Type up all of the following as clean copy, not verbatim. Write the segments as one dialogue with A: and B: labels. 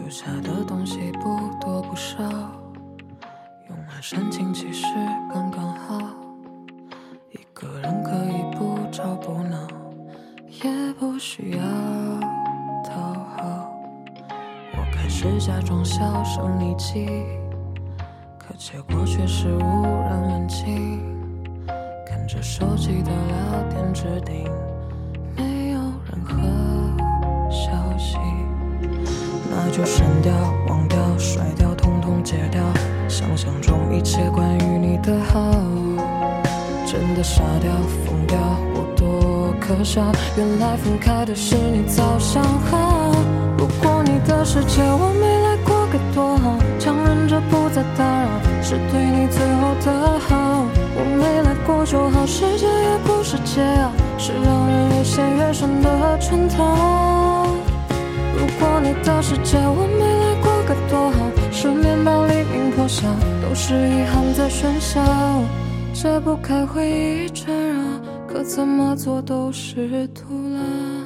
A: 留下的东西不多不少，用来煽情其实刚刚好，一个人可以不吵不闹，也不需要讨好。我开始假装销声匿迹，可结果却是无人问津。看着手机的聊天置顶，没有任何消息，那就删掉忘掉甩掉统统戒掉，想象中一切关于你的好，真的傻掉疯掉我多可笑，原来分开的是你早想好。如果你的世界我没来过该多好，强忍着不再打扰，是对你最后的好。我没来过就好，世界也不是解药，是让人越陷越深的圈套。如果你的世界我没来过该多好，失眠把黎明破晓，都是遗憾在喧嚣，解不开回忆缠绕，可怎么做都是徒劳。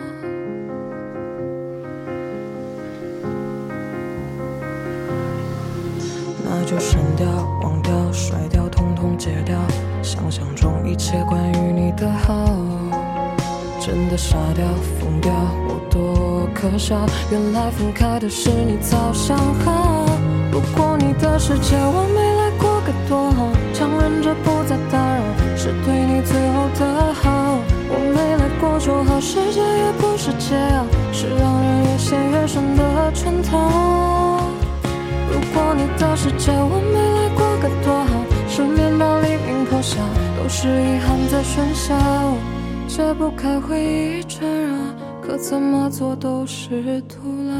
A: 那就删掉忘掉甩掉统统戒掉，想象中一切关于你的好，真的傻掉疯掉我多可笑，原来分开的是你早想好。如果你的世界我没来过该多好，强忍着不再打扰，是对你最后的好。我没来过就好，世界也不是解药，是让人越陷越深的圈套。如果你的世界我没来过该多好，失眠把黎明破晓，都是遗憾在喧嚣，解不开回忆缠绕，可怎么做都是徒劳。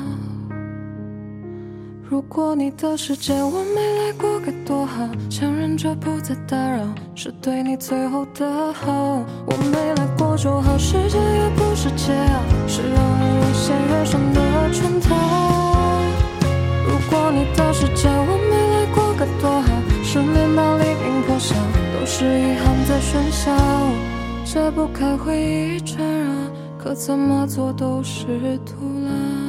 A: 如果你的世界我没来过该多好，强忍着不再打扰，是对你最后的好。我没来过就好，世界也不是解药，是让人越陷越深的圈套。如果你的世界我没来过该多好，失眠把黎明破晓，都是遗憾在喧嚣，解不开回忆缠绕，可怎么做都是徒劳。